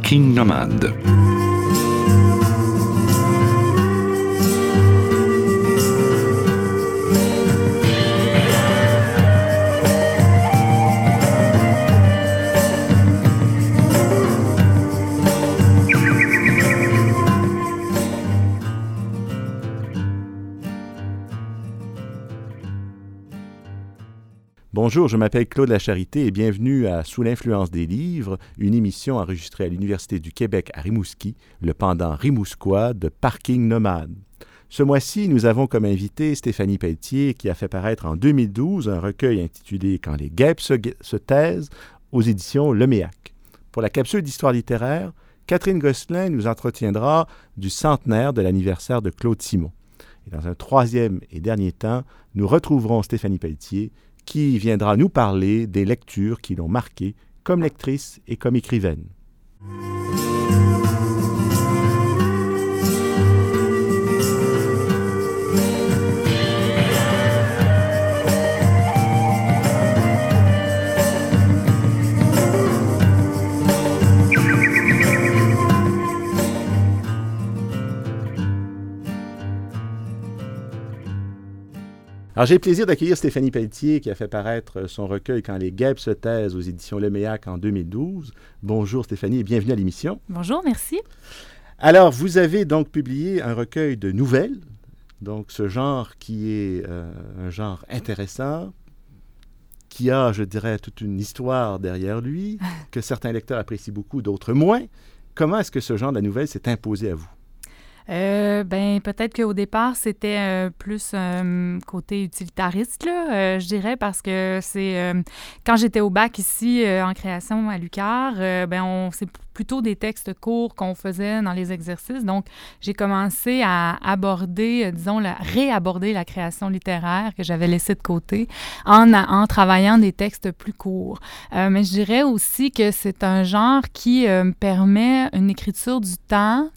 Parking nomade. Bonjour, je m'appelle Claude Lacharité et bienvenue à Sous l'influence des livres, une émission enregistrée à l'Université du Québec à Rimouski, le pendant rimouskois de Parking nomade. Ce mois-ci, nous avons comme invité Stéphanie Pelletier qui a fait paraître en 2012 un recueil intitulé « Quand les guêpes se taisent » aux éditions Leméac. Pour la capsule d'histoire littéraire, Catherine Gosselin nous entretiendra du centenaire de l'anniversaire de Claude Simon. Et dans un troisième et dernier temps, nous retrouverons Stéphanie Pelletier qui viendra nous parler des lectures qui l'ont marquée comme lectrice et comme écrivaine. Alors, j'ai le plaisir d'accueillir Stéphanie Pelletier qui a fait paraître son recueil « Quand les guêpes se taisent » aux éditions Leméac en 2012. Bonjour Stéphanie et bienvenue à l'émission. Bonjour, merci. Alors, vous avez donc publié un recueil de nouvelles, donc ce genre qui est un genre intéressant, qui a, je dirais, toute une histoire derrière lui, que certains lecteurs apprécient beaucoup, d'autres moins. Comment est-ce que ce genre de nouvelle s'est imposé à vous? Peut-être qu'au départ, c'était plus côté utilitariste, là, je dirais, parce que c'est... quand j'étais au bac ici, en création à l'UQAR, c'est plutôt des textes courts qu'on faisait dans les exercices. Donc, j'ai commencé à aborder, réaborder la création littéraire que j'avais laissée de côté en travaillant des textes plus courts. Mais je dirais aussi que c'est un genre qui me permet une écriture du temps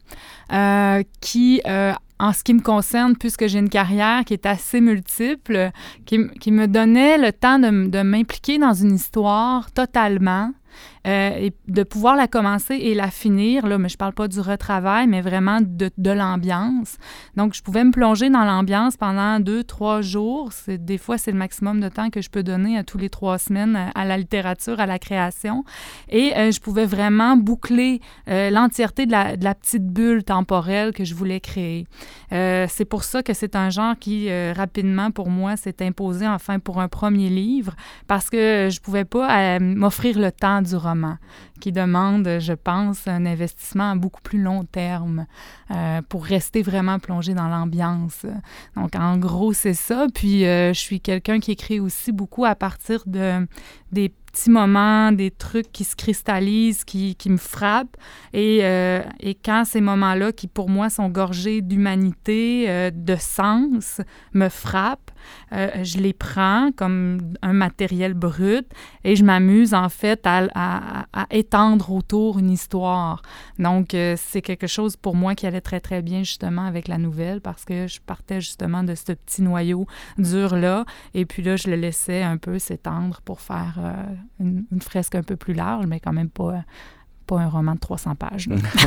qui, en ce qui me concerne, puisque j'ai une carrière qui est assez multiple, qui me donnait le temps de m'impliquer dans une histoire totalement et de pouvoir la commencer et la finir, là, mais je parle pas du retravail, mais vraiment de l'ambiance. Donc, je pouvais me plonger dans l'ambiance pendant 2-3 jours. Des fois, c'est le maximum de temps que je peux donner à tous les 3 semaines à la littérature, à la création. Et je pouvais vraiment boucler l'entièreté de la petite bulle temporelle que je voulais créer. C'est pour ça que c'est un genre qui, rapidement, pour moi, s'est imposé enfin pour un premier livre, parce que je pouvais pas m'offrir le temps du roman, qui demande, je pense, un investissement à beaucoup plus long terme pour rester vraiment plongé dans l'ambiance. Donc, en gros, c'est ça. Puis, je suis quelqu'un qui écrit aussi beaucoup à partir des petits moments, des trucs qui se cristallisent, qui me frappent. Et quand ces moments-là, qui pour moi sont gorgés d'humanité, de sens, me frappent, je les prends comme un matériel brut et je m'amuse en fait à étendre autour une histoire. Donc, c'est quelque chose pour moi qui allait très, très bien justement avec la nouvelle parce que je partais justement de ce petit noyau dur-là et puis là, je le laissais un peu s'étendre pour faire une fresque un peu plus large, mais quand même pas un roman de 300 pages.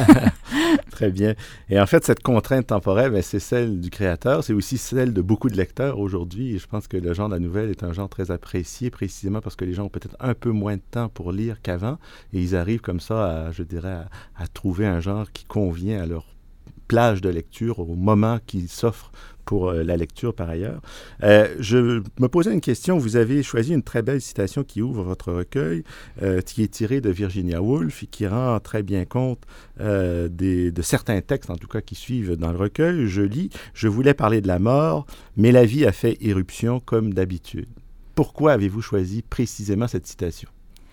Très bien. Et en fait, cette contrainte temporelle, c'est celle du créateur, c'est aussi celle de beaucoup de lecteurs aujourd'hui. Et je pense que le genre de la nouvelle est un genre très apprécié, précisément parce que les gens ont peut-être un peu moins de temps pour lire qu'avant. Et ils arrivent comme ça, à trouver un genre qui convient à leur plage de lecture au moment qui s'offre pour la lecture par ailleurs. Je me posais une question. Vous avez choisi une très belle citation qui ouvre votre recueil, qui est tirée de Virginia Woolf et qui rend très bien compte de certains textes, en tout cas, qui suivent dans le recueil. Je lis « Je voulais parler de la mort, mais la vie a fait irruption comme d'habitude ». Pourquoi avez-vous choisi précisément cette citation?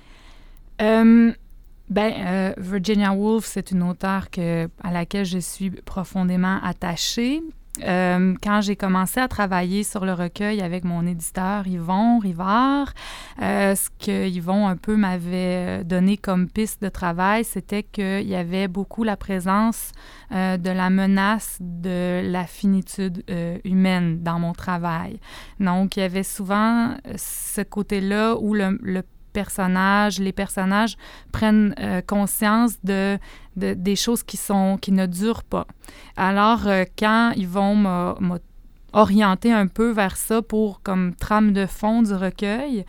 Virginia Woolf, c'est une auteure à laquelle je suis profondément attachée. Quand j'ai commencé à travailler sur le recueil avec mon éditeur Yvon Rivard, ce que Yvon un peu m'avait donné comme piste de travail, c'était qu'il y avait beaucoup la présence de la menace de la finitude humaine dans mon travail. Donc, il y avait souvent ce côté-là où le personnages. Les personnages prennent conscience des choses qui ne durent pas. Alors, quand ils vont m'orienter un peu vers ça pour comme trame de fond du recueil,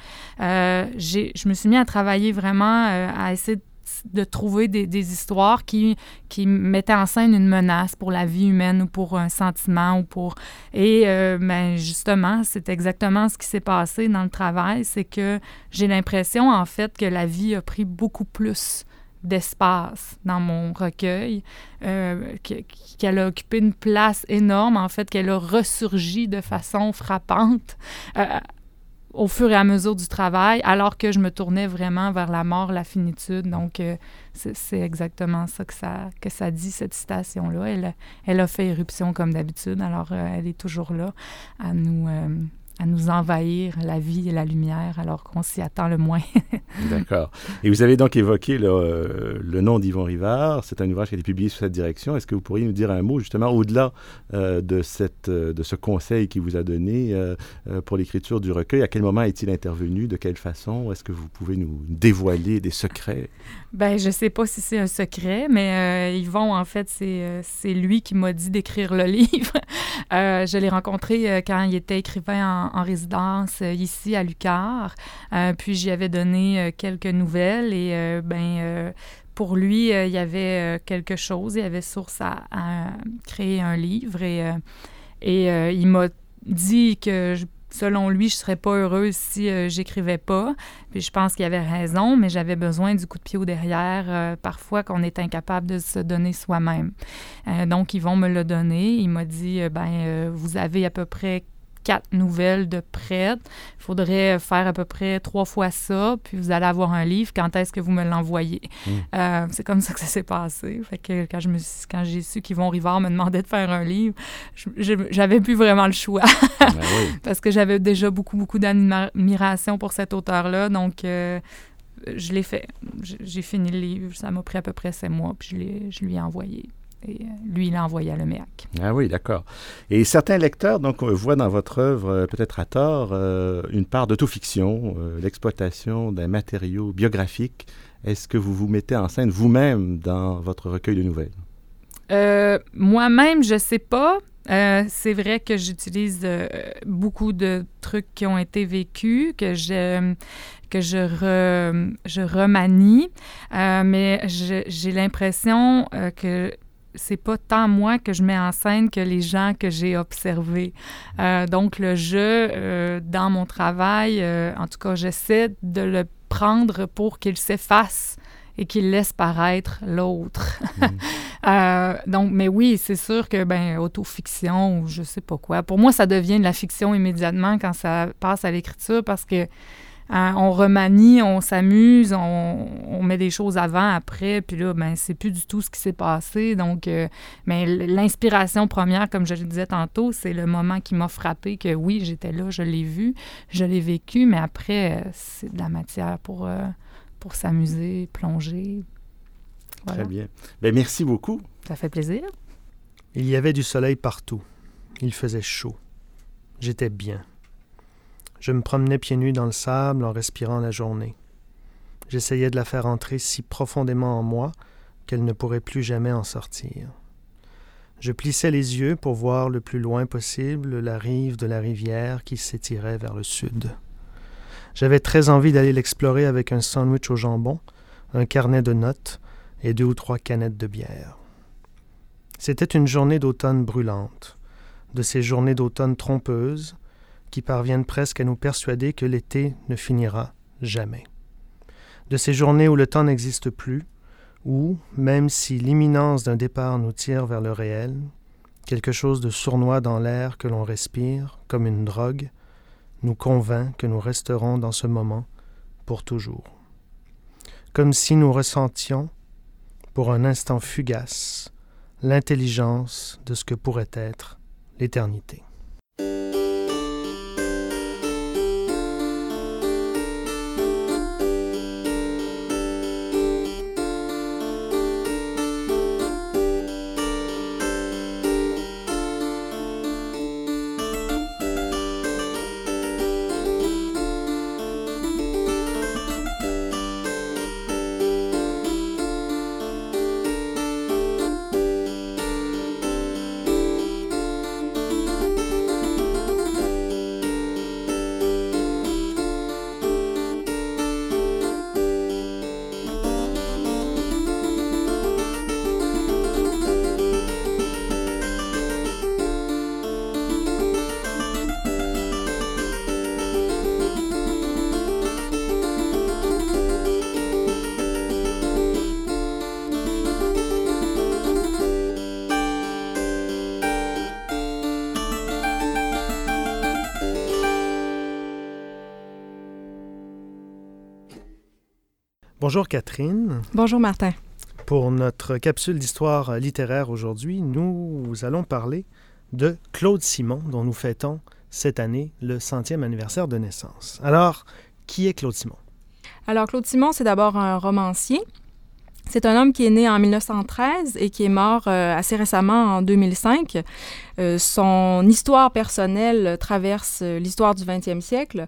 je me suis mis à travailler vraiment à essayer de trouver des histoires qui mettaient en scène une menace pour la vie humaine ou pour un sentiment ou pour... Et justement, c'est exactement ce qui s'est passé dans le travail, c'est que j'ai l'impression, en fait, que la vie a pris beaucoup plus d'espace dans mon recueil, qu'elle a occupé une place énorme, en fait, qu'elle a ressurgi de façon frappante au fur et à mesure du travail, alors que je me tournais vraiment vers la mort, la finitude. Donc, c'est exactement ça que ça dit, cette citation-là. Elle a fait éruption comme d'habitude, alors elle est toujours là à nous envahir la vie et la lumière, alors qu'on s'y attend le moins. D'accord. Et vous avez donc évoqué le nom d'Yvon Rivard. C'est un ouvrage qui a été publié sous cette direction. Est-ce que vous pourriez nous dire un mot, justement, au-delà de ce conseil qu'il vous a donné pour l'écriture du recueil? À quel moment est-il intervenu? De quelle façon? Est-ce que vous pouvez nous dévoiler des secrets? Bien, je ne sais pas si c'est un secret, mais Yvon, en fait, c'est lui qui m'a dit d'écrire le livre. Je l'ai rencontré quand il était écrivain en résidence ici à l'UQAR. Puis j'y avais donné quelques nouvelles et pour lui, il y avait quelque chose. Il y avait source à créer un livre et il m'a dit que selon lui, je ne serais pas heureuse si j'écrivais pas. Puis je pense qu'il avait raison, mais j'avais besoin du coup de pied au derrière, parfois qu'on est incapable de se donner soi-même. Donc, Yvon me l'a donné. Il m'a dit, vous avez à peu près 4 nouvelles de prêtes. Il faudrait faire à peu près 3 fois ça, puis vous allez avoir un livre. Quand est-ce que vous me l'envoyez? C'est comme ça que ça s'est passé. Fait que quand j'ai su qu'Yvon Rivard me demandait de faire un livre, j'avais plus vraiment le choix. Oui. Parce que j'avais déjà beaucoup, beaucoup d'admiration pour cet auteur-là. Donc, je l'ai fait. J'ai fini le livre. Ça m'a pris à peu près 7 mois, puis je lui ai envoyé. Et lui, il l'a envoyé à l'EMEAC. Ah oui, d'accord. Et certains lecteurs donc, voient dans votre œuvre, peut-être à tort, une part d'autofiction, l'exploitation d'un matériau biographique. Est-ce que vous vous mettez en scène vous-même dans votre recueil de nouvelles? Moi-même, je ne sais pas. C'est vrai que j'utilise beaucoup de trucs qui ont été vécus, que je remanie, mais j'ai l'impression que c'est pas tant moi que je mets en scène que les gens que j'ai observés. Donc, le jeu, dans mon travail, en tout cas, j'essaie de le prendre pour qu'il s'efface et qu'il laisse paraître l'autre. Donc, mais oui, c'est sûr que, autofiction ou je sais pas quoi. Pour moi, ça devient de la fiction immédiatement quand ça passe à l'écriture parce que on remanie, on s'amuse, on met des choses avant, après, puis là, c'est plus du tout ce qui s'est passé. Donc, mais l'inspiration première, comme je le disais tantôt, c'est le moment qui m'a frappé que oui, j'étais là, je l'ai vu, je l'ai vécu, mais après, c'est de la matière pour s'amuser, plonger. Voilà. Très bien. Bien, merci beaucoup. Ça fait plaisir. Il y avait du soleil partout. Il faisait chaud. J'étais bien. Je me promenais pieds nus dans le sable en respirant la journée. J'essayais de la faire entrer si profondément en moi qu'elle ne pourrait plus jamais en sortir. Je plissais les yeux pour voir le plus loin possible la rive de la rivière qui s'étirait vers le sud. J'avais très envie d'aller l'explorer avec un sandwich au jambon, un carnet de notes et 2 ou 3 canettes de bière. C'était une journée d'automne brûlante, de ces journées d'automne trompeuses qui parviennent presque à nous persuader que l'été ne finira jamais. De ces journées où le temps n'existe plus, où, même si l'imminence d'un départ nous tire vers le réel, quelque chose de sournois dans l'air que l'on respire, comme une drogue, nous convainc que nous resterons dans ce moment pour toujours. Comme si nous ressentions, pour un instant fugace, l'intelligence de ce que pourrait être l'éternité. Bonjour Catherine. Bonjour Martin. Pour notre capsule d'histoire littéraire aujourd'hui, nous allons parler de Claude Simon, dont nous fêtons cette année le 100e anniversaire de naissance. Alors, qui est Claude Simon? Alors, Claude Simon, c'est d'abord un romancier. C'est un homme qui est né en 1913 et qui est mort assez récemment en 2005. Son histoire personnelle traverse l'histoire du 20e siècle.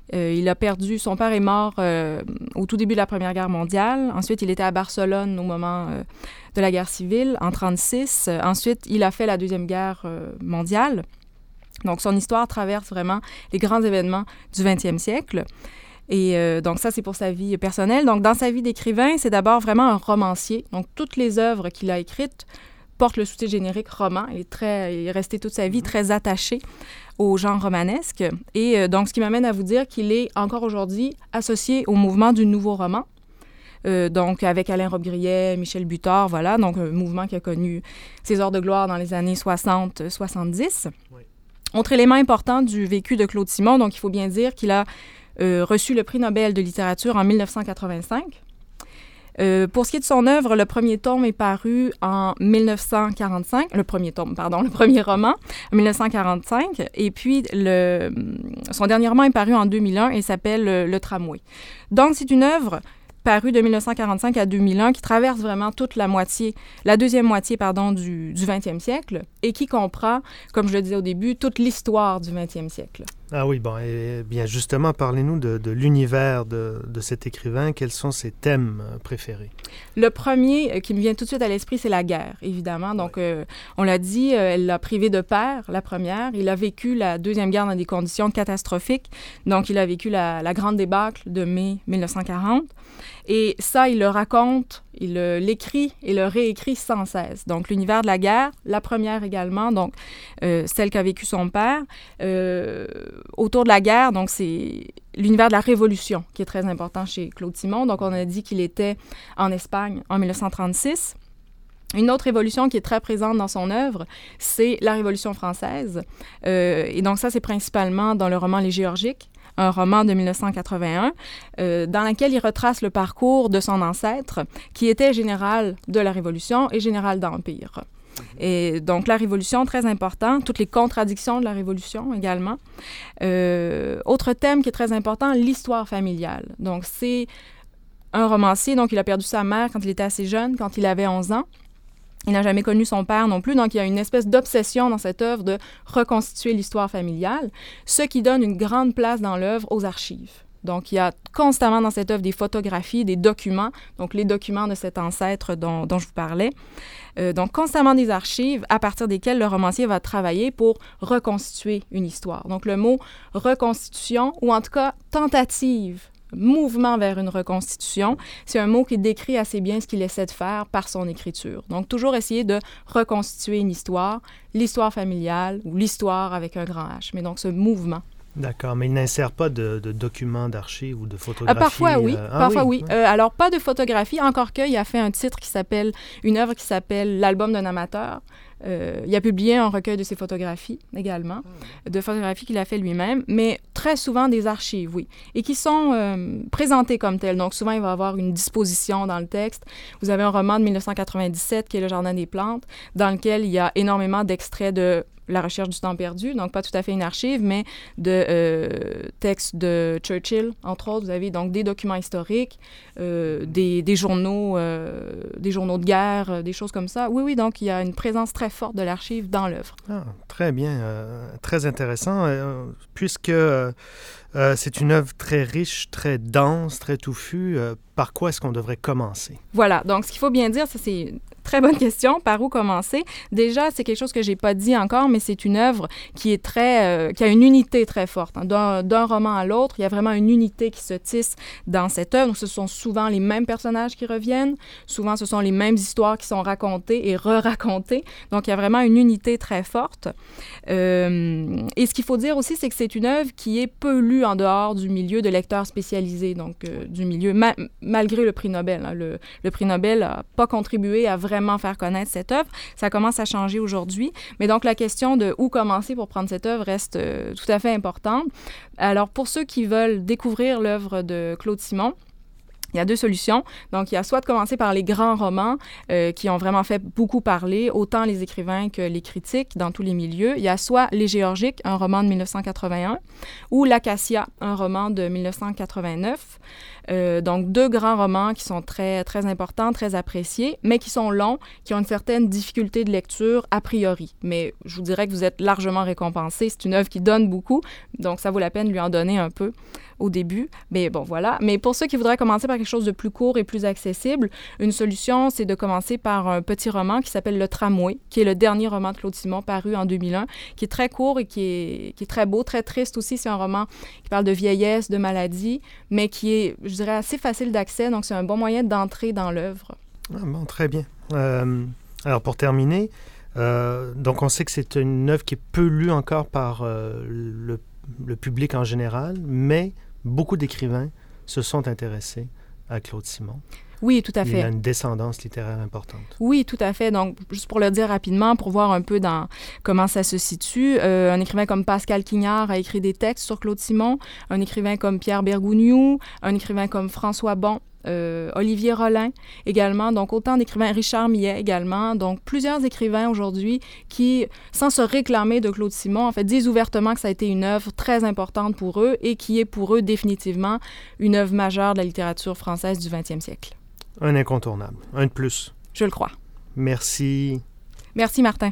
Son père est mort au tout début de la Première Guerre mondiale. Ensuite, il était à Barcelone au moment de la guerre civile en 1936. Ensuite, il a fait la Deuxième Guerre mondiale. Donc, son histoire traverse vraiment les grands événements du 20e siècle. Et donc, ça, c'est pour sa vie personnelle. Donc, dans sa vie d'écrivain, c'est d'abord vraiment un romancier. Donc, toutes les œuvres qu'il a écrites portent le sous-titre générique roman. Il est resté toute sa vie très attaché au genre romanesque. Et donc, ce qui m'amène à vous dire qu'il est encore aujourd'hui associé au mouvement du nouveau roman. Donc, avec Alain Robbe-Grillet, Michel Butor, voilà. Donc, un mouvement qui a connu ses heures de gloire dans les années 60-70. Oui. Autre élément important du vécu de Claude Simon, donc il faut bien dire qu'il a reçu le prix Nobel de littérature en 1985. Pour ce qui est de son œuvre, le premier tome est paru en 1945. Le premier roman, en 1945. Et puis, son dernier roman est paru en 2001 et s'appelle Le Tramway. Donc, c'est une œuvre parue de 1945 à 2001 qui traverse vraiment toute la deuxième moitié du 20e siècle et qui comprend, comme je le disais au début, toute l'histoire du 20e siècle. Ah oui, bon, et bien justement, parlez-nous de l'univers de cet écrivain. Quels sont ses thèmes préférés? Le premier qui me vient tout de suite à l'esprit, c'est la guerre, évidemment. Donc, on l'a dit, elle l'a privé de père, la première. Il a vécu la Deuxième Guerre dans des conditions catastrophiques. Donc, il a vécu la grande débâcle de mai 1940. Et ça, il le raconte, il l'écrit et le réécrit sans cesse. Donc, l'univers de la guerre, la première également, donc celle qu'a vécu son père. Autour de la guerre, donc c'est l'univers de la Révolution qui est très important chez Claude Simon. Donc, on a dit qu'il était en Espagne en 1936. Une autre révolution qui est très présente dans son œuvre, c'est la Révolution française. Et donc, ça, c'est principalement dans le roman Les Géorgiques, un roman de 1981, dans lequel il retrace le parcours de son ancêtre, qui était général de la Révolution et général d'Empire. Et donc, la Révolution, très important, toutes les contradictions de la Révolution également. Autre thème qui est très important, l'histoire familiale. Donc, c'est un romancier, donc il a perdu sa mère quand il était assez jeune, quand il avait 11 ans. Il n'a jamais connu son père non plus, donc il y a une espèce d'obsession dans cette œuvre de reconstituer l'histoire familiale, ce qui donne une grande place dans l'œuvre aux archives. Donc, il y a constamment dans cette œuvre des photographies, des documents, donc les documents de cet ancêtre dont je vous parlais. Donc, constamment des archives à partir desquelles le romancier va travailler pour reconstituer une histoire. Donc, le mot « reconstitution » ou en tout cas « tentative », mouvement vers une reconstitution, c'est un mot qui décrit assez bien ce qu'il essaie de faire par son écriture. Donc, toujours essayer de reconstituer une histoire, l'histoire familiale ou l'histoire avec un grand H. Mais donc, ce mouvement. D'accord, mais il n'insère pas de documents d'archives ou de photographies? Parfois, oui. Parfois, oui. Alors, pas de photographie, encore qu'il a fait une œuvre qui s'appelle « L'album d'un amateur ». Il a publié un recueil de ses photographies également, de photographies qu'il a fait lui-même, mais très souvent des archives, oui, et qui sont présentées comme telles. Donc, souvent, il va y avoir une disposition dans le texte. Vous avez un roman de 1997 qui est Le Jardin des plantes, dans lequel il y a énormément d'extraits de La recherche du temps perdu, donc pas tout à fait une archive, mais de textes de Churchill, entre autres. Vous avez donc des documents historiques, des journaux de guerre, des choses comme ça. Oui, donc il y a une présence très forte de l'archive dans l'œuvre. Ah, très bien, très intéressant, puisque c'est une œuvre très riche, très dense, très touffue. Par quoi est-ce qu'on devrait commencer? Voilà, donc ce qu'il faut bien dire, ça c'est une très bonne question. Par où commencer? Déjà, c'est quelque chose que je n'ai pas dit encore, mais c'est une œuvre qui est qui a une unité très forte. Hein. D'un roman à l'autre, il y a vraiment une unité qui se tisse dans cette œuvre. Donc, ce sont souvent les mêmes personnages qui reviennent. Souvent, ce sont les mêmes histoires qui sont racontées et re-racontées. Donc, il y a vraiment une unité très forte. Et ce qu'il faut dire aussi, c'est que c'est une œuvre qui est peu lue en dehors du milieu de lecteurs spécialisés, donc du milieu, malgré le prix Nobel. Hein. Le prix Nobel n'a pas contribué à vraiment faire connaître cette œuvre. Ça commence à changer aujourd'hui. Mais donc, la question de où commencer pour prendre cette œuvre reste tout à fait importante. Alors, pour ceux qui veulent découvrir l'œuvre de Claude Simon, Il y a deux solutions. Donc, il y a soit de commencer par les grands romans qui ont vraiment fait beaucoup parler, autant les écrivains que les critiques dans tous les milieux. Il y a soit Les Géorgiques, un roman de 1981, ou L'Acacia, un roman de 1989. Donc, deux grands romans qui sont très, très importants, très appréciés, mais qui sont longs, qui ont une certaine difficulté de lecture a priori. Mais je vous dirais que vous êtes largement récompensé. C'est une œuvre qui donne beaucoup, donc ça vaut la peine de lui en donner un peu au début. Mais bon, voilà. Mais pour ceux qui voudraient commencer par quelque chose de plus court et plus accessible, une solution, c'est de commencer par un petit roman qui s'appelle Le Tramway, qui est le dernier roman de Claude Simon paru en 2001, qui est très court et qui est très beau, très triste aussi. C'est un roman qui parle de vieillesse, de maladie, mais qui est, je dirais, assez facile d'accès. Donc, c'est un bon moyen d'entrer dans l'œuvre. Ah bon, très bien. Alors, pour terminer, donc on sait que c'est une œuvre qui est peu lue encore par le public en général, mais beaucoup d'écrivains se sont intéressés à Claude Simon. Oui, tout à fait. Il a une descendance littéraire importante. Oui, tout à fait. Donc, juste pour le dire rapidement, pour voir un peu dans comment ça se situe, un écrivain comme Pascal Quignard a écrit des textes sur Claude Simon, un écrivain comme Pierre Bergougnoux, un écrivain comme François Bon, Olivier Rollin également, donc autant d'écrivains, Richard Millet également, donc plusieurs écrivains aujourd'hui qui, sans se réclamer de Claude Simon, en fait, disent ouvertement que ça a été une œuvre très importante pour eux et qui est pour eux définitivement une œuvre majeure de la littérature française du 20e siècle. Un incontournable, un de plus. Je le crois. Merci. Merci, Martin.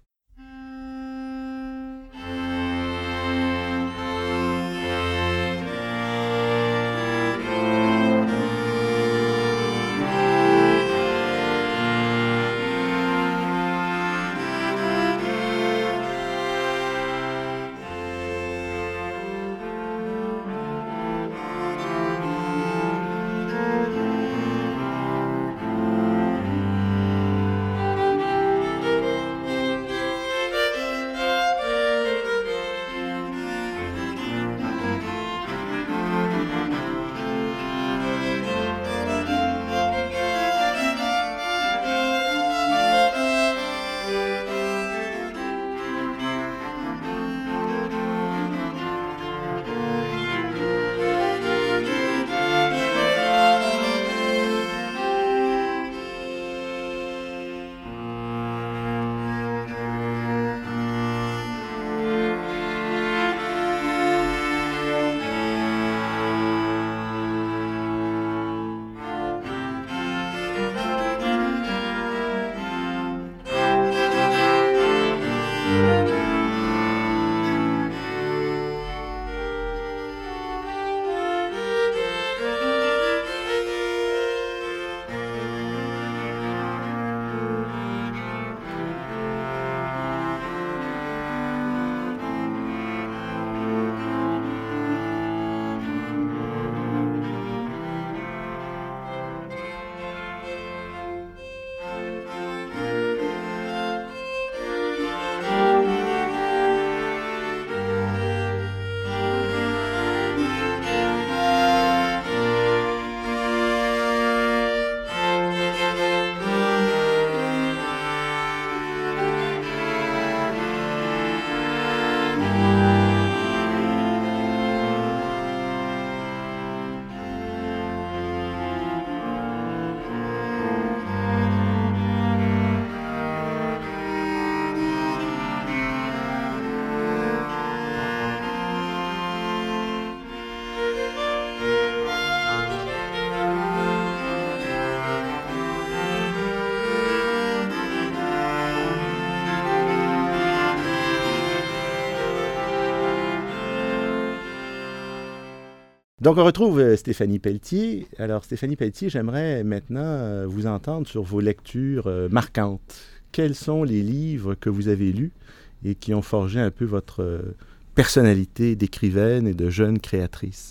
Donc, on retrouve Stéphanie Pelletier. Alors, Stéphanie Pelletier, j'aimerais maintenant vous entendre sur vos lectures marquantes. Quels sont les livres que vous avez lus et qui ont forgé un peu votre personnalité d'écrivaine et de jeune créatrice?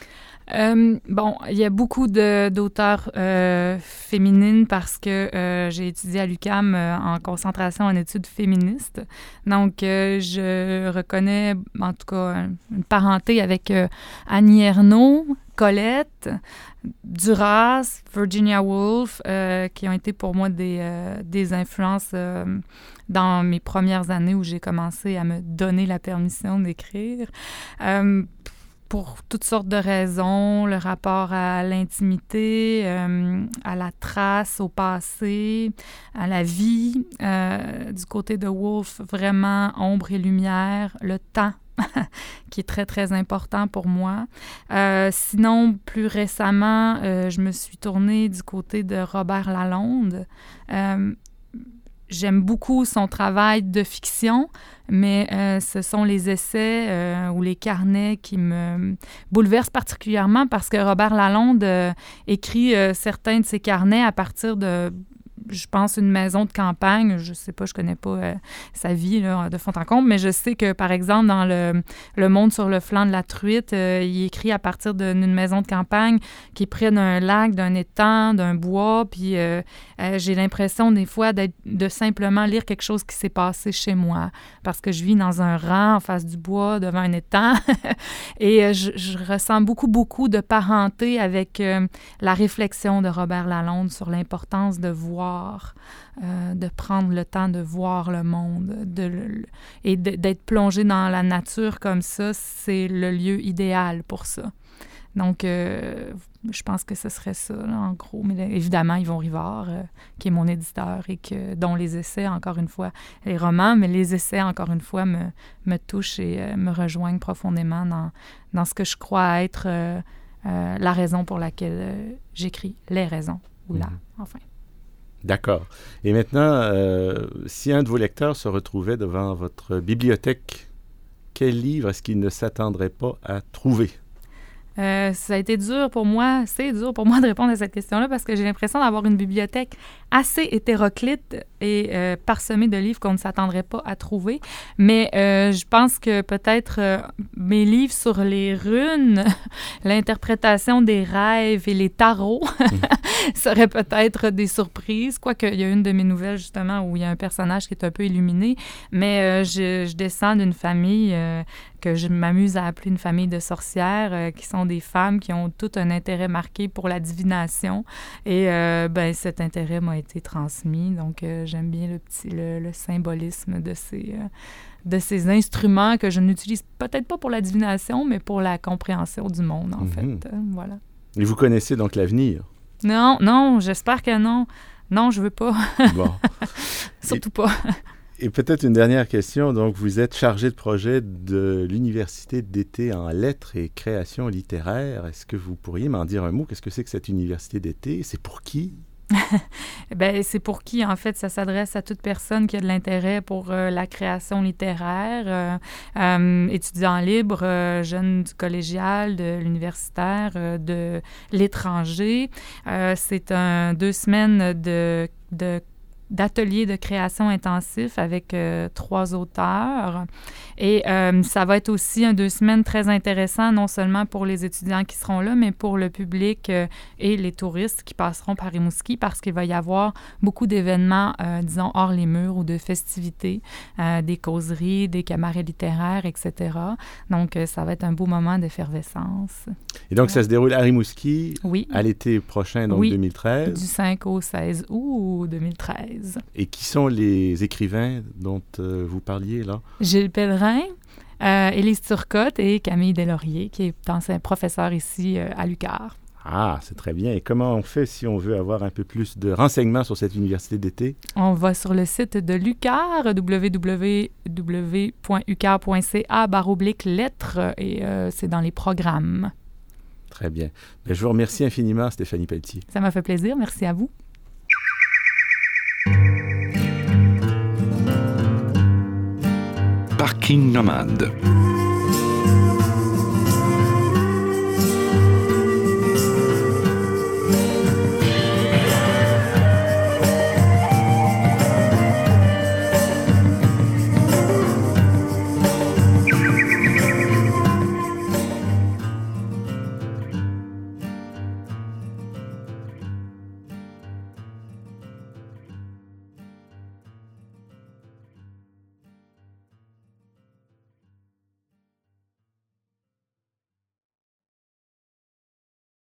Bon, il y a beaucoup d'auteurs féminines parce que j'ai étudié à l'UQAM en concentration en études féministes. Donc, je reconnais en tout cas une parenté avec Annie Ernaux, Colette, Duras, Virginia Woolf, qui ont été pour moi des influences dans mes premières années où j'ai commencé à me donner la permission d'écrire. pour toutes sortes de raisons, le rapport à l'intimité, à la trace, au passé, à la vie. Du côté de Woolf, vraiment ombre et lumière, le temps, qui est très, très important pour moi. Sinon, plus récemment, je me suis tournée du côté de Robert Lalonde. J'aime beaucoup son travail de fiction, mais ce sont les essais ou les carnets qui me bouleversent particulièrement parce que Robert Lalonde écrit certains de ses carnets à partir de, je pense, une maison de campagne. Je sais pas, je connais pas sa vie là, de fond en comble, mais je sais que, par exemple, dans le Monde sur le flanc de la truite, il écrit à partir d'une maison de campagne qui est près d'un lac, d'un étang, d'un bois, puis j'ai l'impression des fois de simplement lire quelque chose qui s'est passé chez moi, parce que je vis dans un rang en face du bois, devant un étang, et je ressens beaucoup, beaucoup de parenté avec la réflexion de Robert Lalonde sur l'importance de voir, de prendre le temps de voir le monde et d'être plongé dans la nature comme ça, c'est le lieu idéal pour ça. Donc, je pense que ce serait ça, là, en gros. Mais évidemment, Yvon Rivard, qui est mon éditeur et dont les essais, encore une fois, les romans, mais les essais, encore une fois, me touchent et me rejoignent profondément dans ce que je crois être la raison pour laquelle j'écris, les raisons, ou là, enfin. D'accord. Et maintenant, si un de vos lecteurs se retrouvait devant votre bibliothèque, quel livre est-ce qu'il ne s'attendrait pas à trouver? Ça a été dur pour moi, c'est dur pour moi de répondre à cette question-là parce que j'ai l'impression d'avoir une bibliothèque assez hétéroclite et parsemée de livres qu'on ne s'attendrait pas à trouver. Mais je pense que peut-être mes livres sur les runes, l'interprétation des rêves et les tarots seraient peut-être des surprises. Quoique, il y a une de mes nouvelles, justement, où il y a un personnage qui est un peu illuminé. Mais je descends d'une famille que je m'amuse à appeler une famille de sorcières, qui sont des femmes qui ont tout un intérêt marqué pour la divination. Et cet intérêt m'a été transmis. Donc, j'aime bien le symbolisme de ces instruments que je n'utilise peut-être pas pour la divination, mais pour la compréhension du monde, en fait. Voilà. Et vous connaissez donc l'avenir? Non, j'espère que non. Non, je veux pas. Bon. Surtout pas. Et peut-être une dernière question. Donc, vous êtes chargé de projet de l'Université d'été en lettres et création littéraire. Est-ce que vous pourriez m'en dire un mot? Qu'est-ce que c'est que cette université d'été? C'est pour qui? C'est pour qui, en fait? Ça s'adresse à toute personne qui a de l'intérêt pour la création littéraire, étudiants libres, jeunes du collégial, de l'universitaire, de l'étranger. C'est 2 semaines d'ateliers de création intensif avec 3 auteurs. Et ça va être aussi 2 semaines très intéressant, non seulement pour les étudiants qui seront là, mais pour le public et les touristes qui passeront par Rimouski, parce qu'il va y avoir beaucoup d'événements, disons, hors les murs ou de festivités, des causeries, des cabarets littéraires, etc. Donc, ça va être un beau moment d'effervescence. Et donc, ça se déroule à Rimouski, oui, à l'été prochain, donc 2013. Du 5 au 16 août 2013. Et qui sont les écrivains dont vous parliez, là? Gilles Pellerin, Élise Turcotte et Camille Deslauriers, qui est ancien professeur ici à l'UQAR. Ah, c'est très bien. Et comment on fait si on veut avoir un peu plus de renseignements sur cette université d'été? On va sur le site de l'UQAR, www.uqar.ca/lettres, et c'est dans les programmes. Très bien. Bien, je vous remercie infiniment, Stéphanie Pelletier. Ça m'a fait plaisir. Merci à vous. Parking nomade.